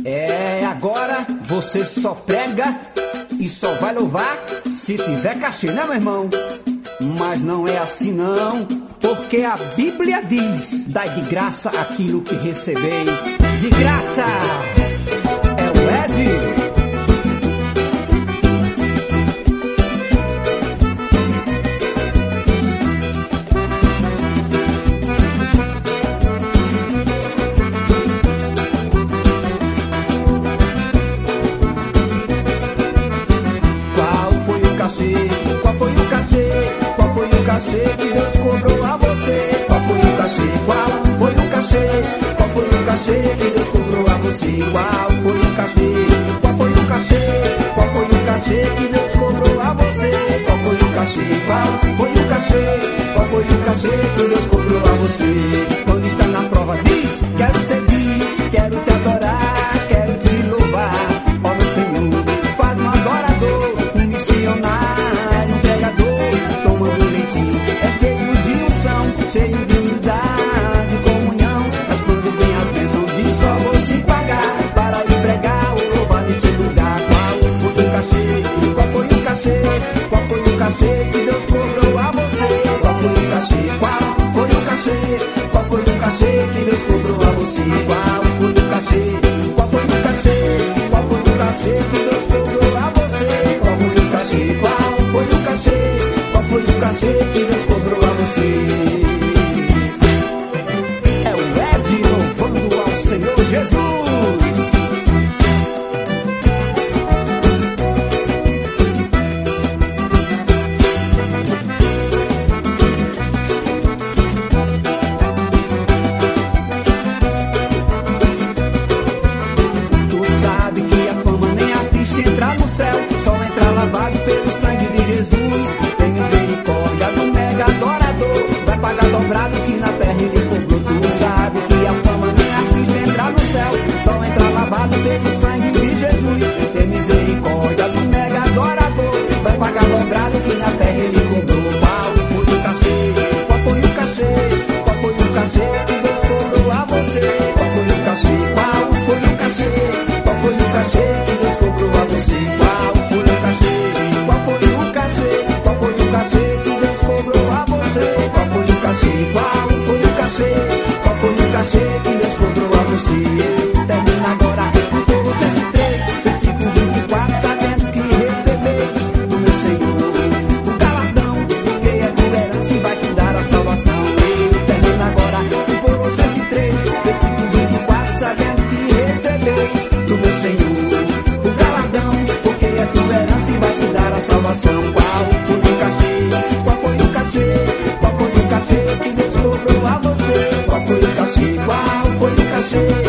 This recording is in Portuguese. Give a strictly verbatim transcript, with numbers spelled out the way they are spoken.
É, agora você só prega e só vai louvar se tiver cachê, né, meu irmão? Mas não é assim não, porque a Bíblia diz: dai de graça aquilo que recebei. De graça! É o Ed. Qual foi o cachê? Qual foi o cachê que Deus cobrou a você? Qual foi o cachê? Qual foi o cachê? Qual foi o cachê que Deus cobrou a você? Qual foi o cachê? Qual foi o cachê? Qual foi o cachê que Deus cobrou a você? Qual foi o cachê? Qual foi o cachê? Qual foi o cachê que Deus cobrou a você? Quando está na prova diz: quero servir, quero te adorar, quero te louvar. Ó meu Senhor, faz um adorador, um missionário, um pregador, tomando leitinho. É cheio de unção, cheio de unidade, comunhão. Mas quando vem as bênçãos diz: só vou se pagar para lhe pregar ou louvar neste lugar. Qual foi o cachê? Qual foi o cachê? Qual foi o cachê que Deus cobrou a você? Qual foi o cachê? Qual foi o cachê? Qual foi o cachê que Deus cobrou a você? Qual foi o cachê? Qual foi o cachê? Qual foi o cachê que Deus cobrou a você? Qual foi o cachê? Qual foi o cachê? Qual foi o cachê que Deus cobrou a você? É o Ed louvando ao Senhor Jesus. Só entra lavado pelo sangue de Jesus. Tem misericórdia do mega adorador, vai pagar dobrado que na terra ele cobrou. Tu sabe que a fama nem artista entra no céu, só entra lavado pelo sangue de Jesus. Tem misericórdia do mega adorador, vai pagar dobrado que na terra ele cobrou. Qual foi o cachê? Qual foi o cachê? Qual foi o cachê que Deus cobrou a você? Qual foi o cachê? Qual foi o cachê? Qual foi o cachê que Deus cobrou a você? Qual foi o cachê? Qual foi o cachê? Qual foi o cachê que Deus cobrou a você? Qual foi o cachê? Qual foi o cachê? Qual foi o cachê que Deus cobrou a você? Termina agora com Colossenses três, versículo vinte e quatro, sabendo que recebeis do meu Senhor o galardão, porque é tua herança e vai te dar a salvação. Termina agora com Colossenses três, versículo vinte e quatro, sabendo que recebeis do meu Senhor o galardão, porque é tua herança e vai te dar a salvação. Qual foi o cachê? Qual foi o cachê? Qual foi o cachê que Deus cobrou a você? Qual foi o cachê? Qual foi o cachê?